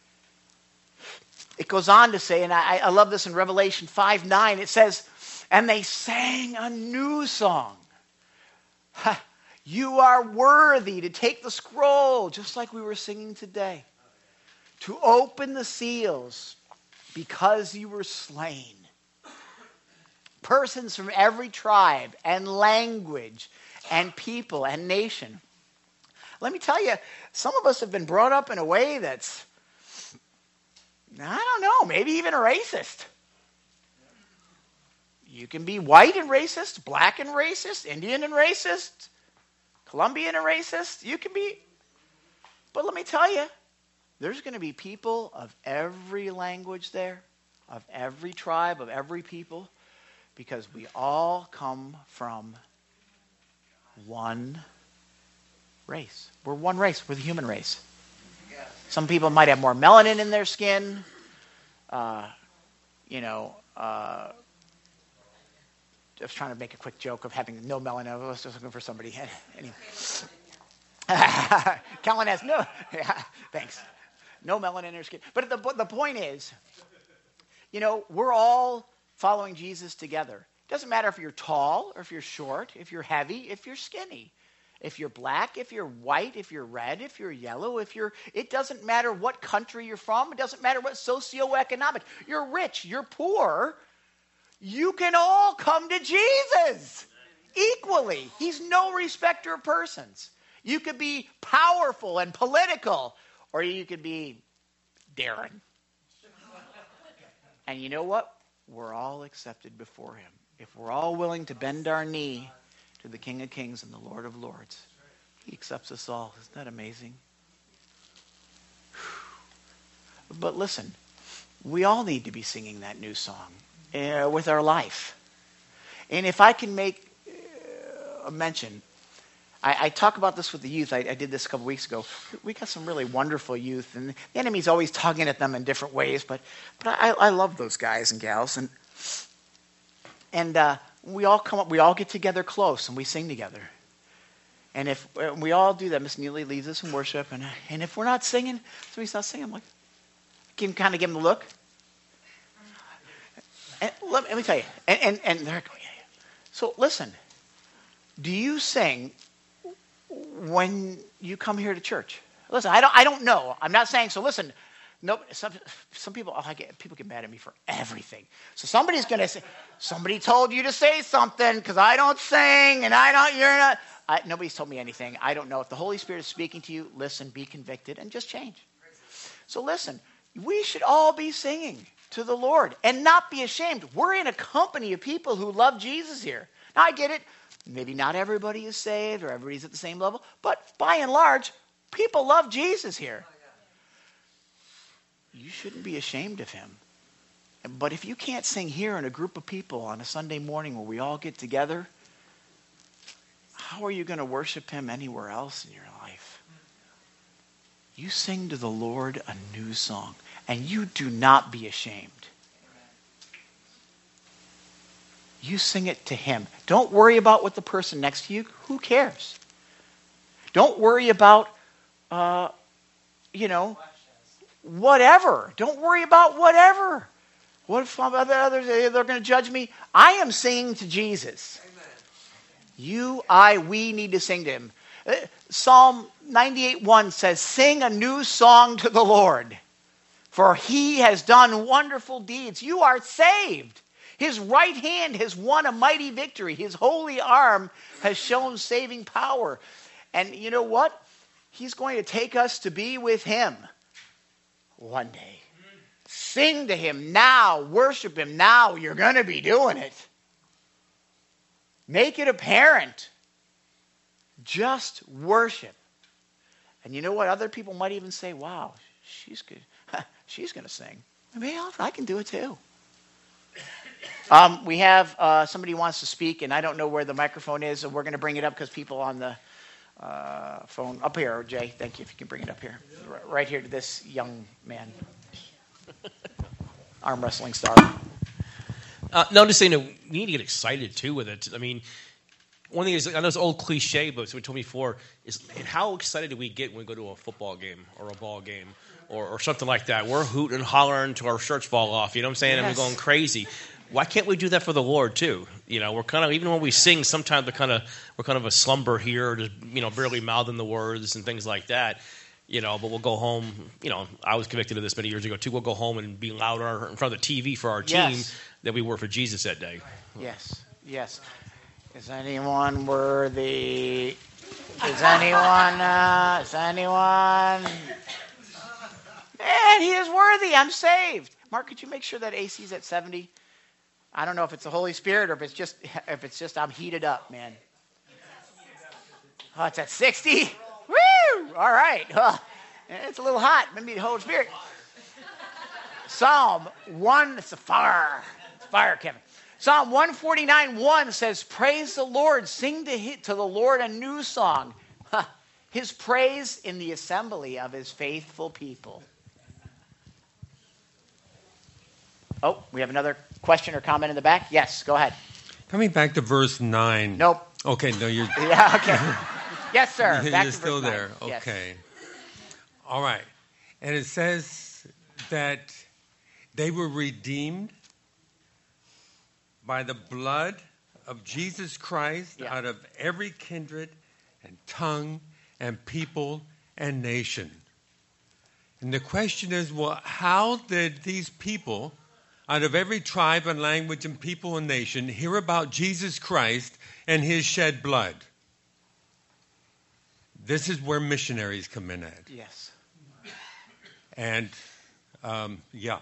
It goes on to say, and I, I love this in Revelation five nine, it says, and they sang a new song. Ha, you are worthy to take the scroll, just like we were singing today, to open the seals because you were slain. Persons from every tribe and language and people and nation. Let me tell you, some of us have been brought up in a way that's I don't know, maybe even a racist. You can be white and racist, black and racist, Indian and racist, Colombian and racist. You can be, but let me tell you, there's going to be people of every language there, of every tribe, of every people, because we all come from one race. We're one race. We're the human race. Some people might have more melanin in their skin. Uh, you know, uh, I was trying to make a quick joke of having no melanin. I was just looking for somebody. Anyway. Kellen has no, yeah, thanks. No melanin in her skin. But the, the point is, you know, we're all following Jesus together. It doesn't matter if you're tall or if you're short, if you're heavy, if you're skinny. If you're black, if you're white, if you're red, if you're yellow, if you're, it doesn't matter what country you're from. It doesn't matter what socioeconomic. You're rich, you're poor. You can all come to Jesus equally. He's no respecter of persons. You could be powerful and political, or you could be Darren. And you know what? We're all accepted before him. If we're all willing to bend our knee to the King of Kings and the Lord of Lords, he accepts us all. Isn't that amazing? But listen, we all need to be singing that new song uh, with our life. And if I can make uh, a mention, I, I talk about this with the youth. I, I did this a couple weeks ago. We got some really wonderful youth, and the enemy's always tugging at them in different ways, but but I, I love those guys and gals. And and uh, we all come up, we all get together close, and we sing together. And if uh, we all do that, Miss Neely leads us in worship, and and if we're not singing, somebody's not singing, I'm like, I can kind of give them the look. And let, let me tell you, and and, and they're going, yeah, yeah. So listen, do you sing when you come here to church? Listen, I don't I don't know. I'm not saying, so listen, no, some, some people, oh, I get, people get mad at me for everything. So somebody's going to say, somebody told you to say something because I don't sing and I don't, you're not. I, nobody's told me anything. I don't know. If the Holy Spirit is speaking to you, listen, be convicted, and just change. So listen, we should all be singing to the Lord and not be ashamed. We're in a company of people who love Jesus here. Now, I get it. Maybe not everybody is saved or everybody's at the same level, but by and large, people love Jesus here. You shouldn't be ashamed of him. But if you can't sing here in a group of people on a Sunday morning where we all get together, how are you going to worship him anywhere else in your life? You sing to the Lord a new song, and you do not be ashamed. You sing it to him. Don't worry about what the person next to you, who cares? Don't worry about, uh, you know, whatever. Don't worry about whatever. What if others, they're going to judge me? I am singing to Jesus. Amen. You, I, we need to sing to him. Psalm ninety-eight one says, sing a new song to the Lord, for he has done wonderful deeds. You are saved. His right hand has won a mighty victory. His holy arm has shown saving power. And you know what? He's going to take us to be with him one day. Sing to him now. Worship him now. You're going to be doing it. Make it apparent. Just worship. And you know what? Other people might even say, wow, she's good. She's going to sing. Maybe I can do it too. Um, we have uh, somebody who wants to speak, and I don't know where the microphone is, so we're going to bring it up because people on the uh, phone. Up here, Jay. Thank you if you can bring it up here. Right here to this young man. Arm wrestling star. Uh, no, I'm just saying that we need to get excited, too, with it. I mean, one thing is, I know it's old cliche, but somebody told me before, is man, how excited do we get when we go to a football game or a ball game or, or something like that? We're hooting and hollering till our shirts fall off, you know what I'm saying? Yes. And we're going crazy. Why can't we do that for the Lord too? You know, we're kind of, even when we sing, sometimes we're kind of we're kind of a slumber here, just, you know, barely mouthing the words and things like that. You know, but we'll go home. You know, I was convicted of this many years ago too. We'll go home and be louder in front of the T V for our team yes. than we were for Jesus that day. Yes, yes. Is anyone worthy? Is anyone? Uh, is anyone? Man, he is worthy. worthy. I'm saved. Mark, could you make sure that A C's at seventy? I don't know if it's the Holy Spirit or if it's just if it's just I'm heated up, man. Oh, it's at sixty? Woo! All right. Well, it's a little hot. Maybe the Holy Spirit. Psalm one, it's a fire. It's fire, Kevin. Psalm one forty-nine one says, praise the Lord. Sing to, hit, to the Lord a new song. His praise in the assembly of his faithful people. Oh, we have another question or comment in the back? Yes, go ahead. Coming back to verse nine. Nope. Okay, no, you're... Yeah, okay. Yes, sir. Back you're to still verse there. nine. Yes. Okay. All right. And it says that they were redeemed by the blood of Jesus Christ Yeah. out of every kindred and tongue and people and nation. And the question is, well, how did these people out of every tribe and language and people and nation hear about Jesus Christ and his shed blood? This is where missionaries come in at. Yes. And, um, yeah,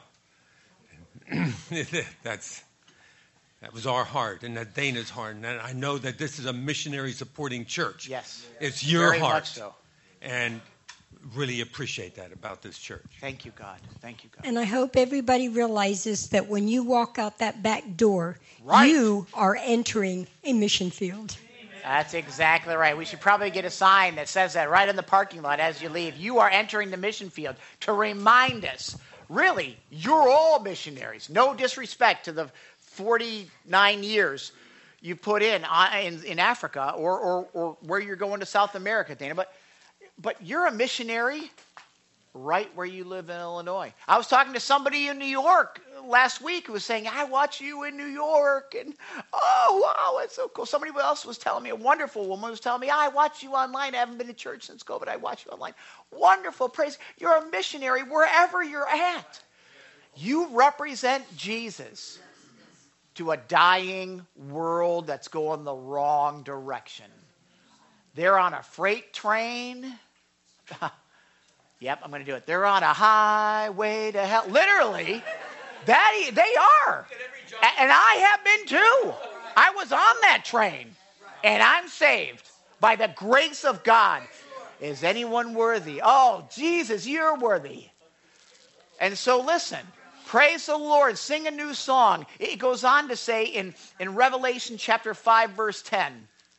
that's that was our heart, and that's Dana's heart. And I know that this is a missionary supporting church. Yes. It's your Very heart. much so. And really appreciate that about this church. Thank you, God. Thank you, God. And I hope everybody realizes that when you walk out that back door, Right. you are entering a mission field. That's exactly right. We should probably get a sign that says that right in the parking lot as you leave. You are entering the mission field to remind us, really, you're all missionaries. No disrespect to the forty-nine years you put in uh, in, in Africa or, or, or where you're going to South America, Dana. But, but you're a missionary right where you live in Illinois. I was talking to somebody in New York last week who was saying, I watch you in New York, and oh, wow, that's so cool. Somebody else was telling me, a wonderful woman was telling me, I watch you online. I haven't been to church since COVID. I watch you online. Wonderful, praise. You're a missionary wherever you're at. You represent Jesus to a dying world that's going the wrong direction. They're on a freight train. Yep, I'm going to do it. They're on a highway to hell. Literally, that they are. And I have been too. I was on that train. And I'm saved by the grace of God. Is anyone worthy? Oh, Jesus, you're worthy. And so listen, praise the Lord, sing a new song. It goes on to say in, in Revelation chapter five, verse ten,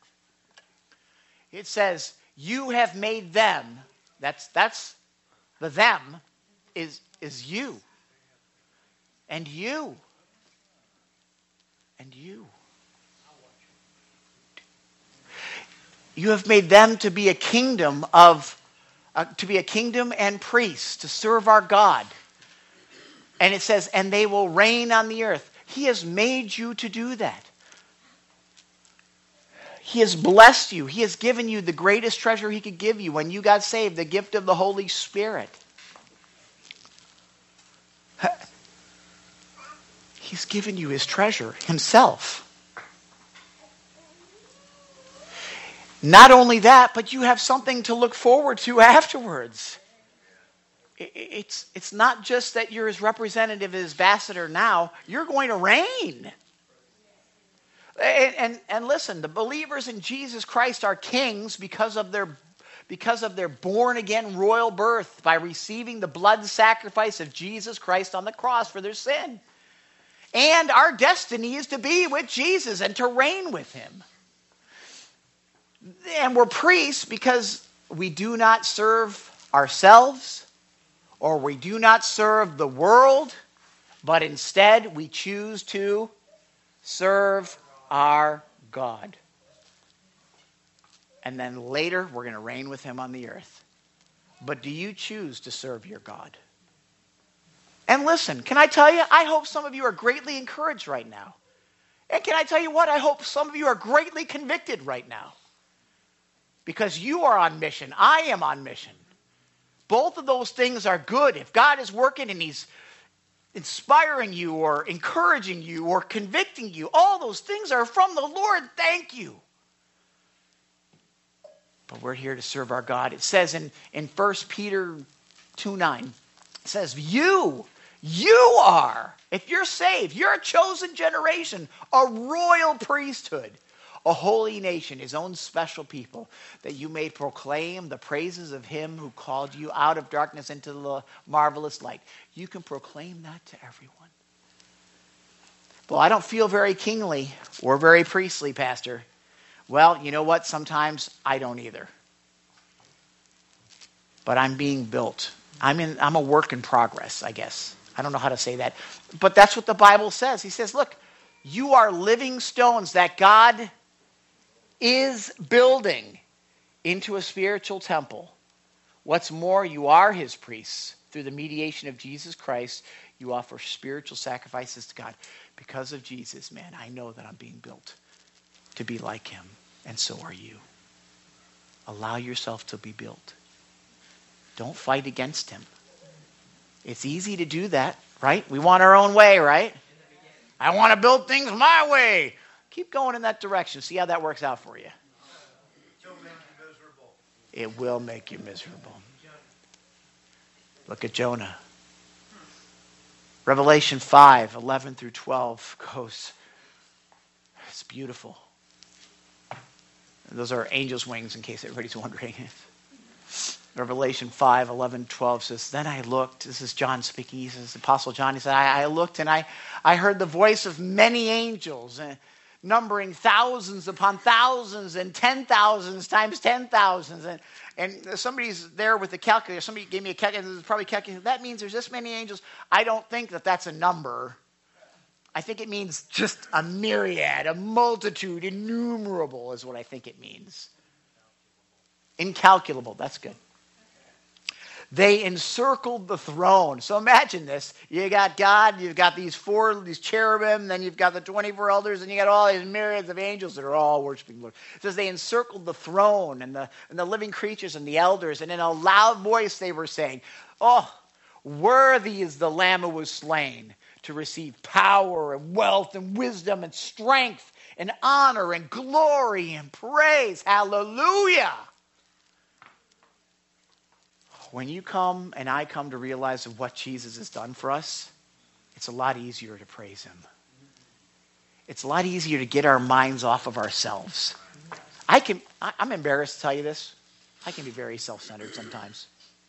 it says, you have made them, that's, that's the them, is, is you. And you. And you. You have made them to be a kingdom of, uh, to be a kingdom and priests, to serve our God. And it says, and they will reign on the earth. He has made you to do that. He has blessed you. He has given you the greatest treasure he could give you when you got saved, the gift of the Holy Spirit. He's given you his treasure, himself. Not only that, but you have something to look forward to afterwards. It's, it's not just that you're his representative, his ambassador now. You're going to reign. And, and, and listen, the believers in Jesus Christ are kings because of their because of their born-again royal birth by receiving the blood sacrifice of Jesus Christ on the cross for their sin. And our destiny is to be with Jesus and to reign with him. And we're priests because we do not serve ourselves or we do not serve the world, but instead we choose to serve our God. And then later we're going to reign with him on the earth. But do you choose to serve your God? And listen, can I tell you, I hope some of you are greatly encouraged right now. And can I tell you what? I hope some of you are greatly convicted right now. Because you are on mission. I am on mission. Both of those things are good. If God is working and he's inspiring you or encouraging you or convicting you, all those things are from the Lord. Thank you. But we're here to serve our God. It says in, in First Peter two nine, It says, you, you are, if you're saved, you're a chosen generation, a royal priesthood, a holy nation, his own special people, that you may proclaim the praises of him who called you out of darkness into the marvelous light. You can proclaim that to everyone. Well, I don't feel very kingly or very priestly, Pastor. Well, you know what? Sometimes I don't either. But I'm being built. I'm in. I'm a work in progress, I guess. I don't know how to say that. But that's what the Bible says. He says, look, you are living stones that God is building into a spiritual temple. What's more, you are his priests. Through the mediation of Jesus Christ, you offer spiritual sacrifices to God. Because of Jesus, man, I know that I'm being built to be like him. And so are you. Allow yourself to be built. Don't fight against him. It's easy to do that, right? We want our own way, right? I want to build things my way. Keep going in that direction. See how that works out for you. It will make you miserable. Look at Jonah. Revelation five, eleven through twelve goes. It's beautiful. Those are angels' wings, in case everybody's wondering. Revelation five, eleven, twelve says, then I looked. This is John speaking. He says, Apostle John, he said, I, I looked and I, I heard the voice of many angels, uh, numbering thousands upon thousands and ten thousands times ten thousands. And, and somebody's there with a calculator. Somebody gave me a calculator. Probably calculating. That means there's this many angels. I don't think that that's a number. I think it means just a myriad, a multitude, innumerable is what I think it means. Incalculable. That's good. They encircled the throne. So imagine this. You got God, you've got these four, these cherubim, then you've got the twenty-four elders, and you got all these myriads of angels that are all worshiping the Lord. It says they encircled the throne and the, and the living creatures and the elders, and in a loud voice they were saying, oh, worthy is the Lamb who was slain to receive power and wealth and wisdom and strength and honor and glory and praise. Hallelujah. When you come and I come to realize of what Jesus has done for us, it's a lot easier to praise him. It's a lot easier to get our minds off of ourselves. I can, I, I'm embarrassed to tell you this. I can be very self-centered sometimes.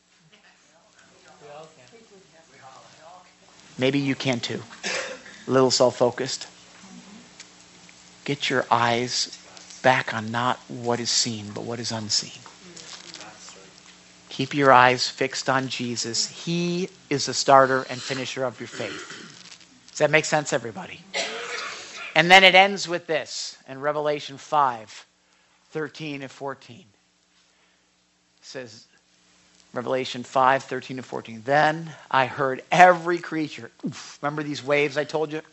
Maybe you can too. A little self-focused. Get your eyes back on not what is seen, but what is unseen. Keep your eyes fixed on Jesus. He is the starter and finisher of your faith. Does that make sense, everybody? And then it ends with this in Revelation five, thirteen and fourteen. It says, Revelation five, thirteen and fourteen. Then I heard every creature. Remember these waves I told you?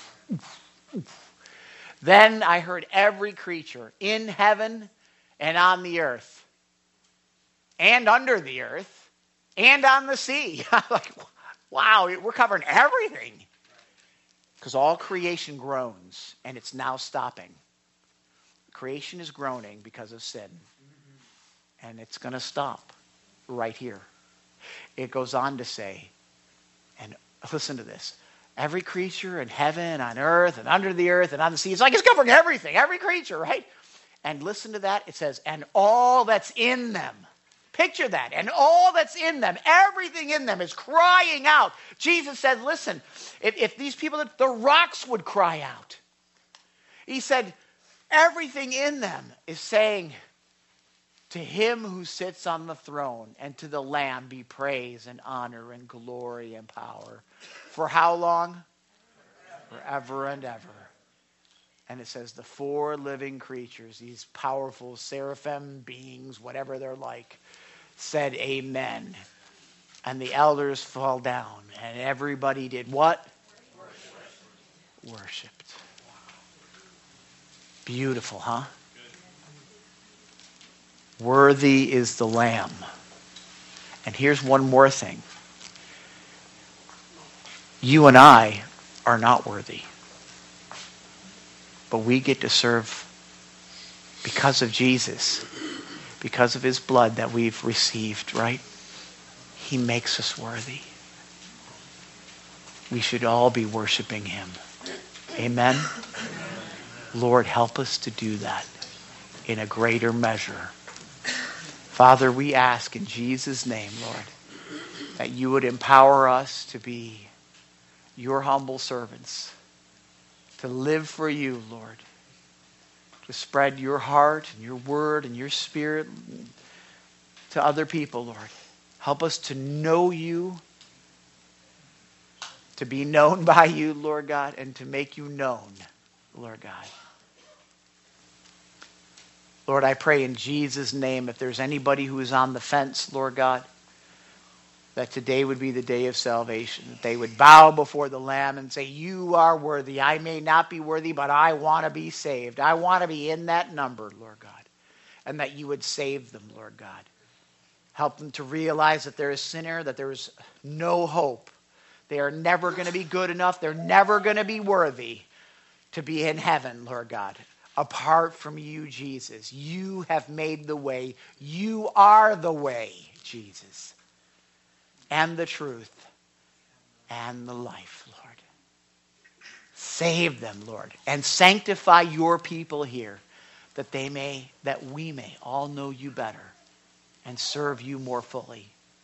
Then I heard every creature in heaven and on the earth, and under the earth, and on the sea. Like, wow, we're covering everything. Because all creation groans, and it's now stopping. Creation is groaning because of sin. And it's going to stop right here. It goes on to say, and listen to this, every creature in heaven, on earth, and under the earth, and on the sea. It's like it's covering everything, every creature, right? And listen to that. It says, and all that's in them. Picture that. And all that's in them, everything in them is crying out. Jesus said, listen, if, if these people, the rocks would cry out. He said, everything in them is saying, to him who sits on the throne and to the Lamb be praise and honor and glory and power. For how long? Forever and ever. And it says the four living creatures, these powerful seraphim beings, whatever they're like, said amen. And the elders fell down. And everybody did what? Worshipped. Worshipped. Beautiful, huh? Worthy is the Lamb. And here's one more thing. You and I are not worthy. But we get to serve because of Jesus, because of his blood that we've received, right? He makes us worthy. we should all be worshiping him. Amen? Lord, help us to do that in a greater measure. Father, we ask in Jesus' name, Lord, that you would empower us to be your humble servants, to live for you, Lord, to spread your heart and your word and your spirit to other people, Lord. Help us to know you, to be known by you, Lord God, and to make you known, Lord God. Lord, I pray in Jesus' name, if there's anybody who is on the fence, Lord God, that today would be the day of salvation. That they would bow before the Lamb and say, you are worthy. I may not be worthy, but I want to be saved. I want to be in that number, Lord God. And that you would save them, Lord God. Help them to realize that they're a sinner, that there is no hope. They are never going to be good enough. They're never going to be worthy to be in heaven, Lord God. Apart from you, Jesus. You have made the way. You are the way, Jesus. And the truth. And the life, Lord. Save them, Lord. And sanctify your people here. That they may, that we may all know you better. And serve you more fully.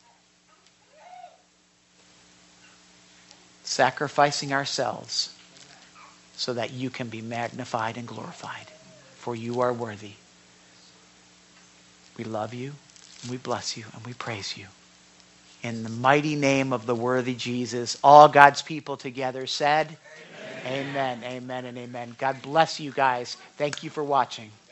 Sacrificing ourselves so that you can be magnified and glorified. For you are worthy. We love you, and we bless you, and we praise you. In the mighty name of the worthy Jesus, all God's people together said, Amen, amen, amen and amen. God bless you guys. Thank you for watching.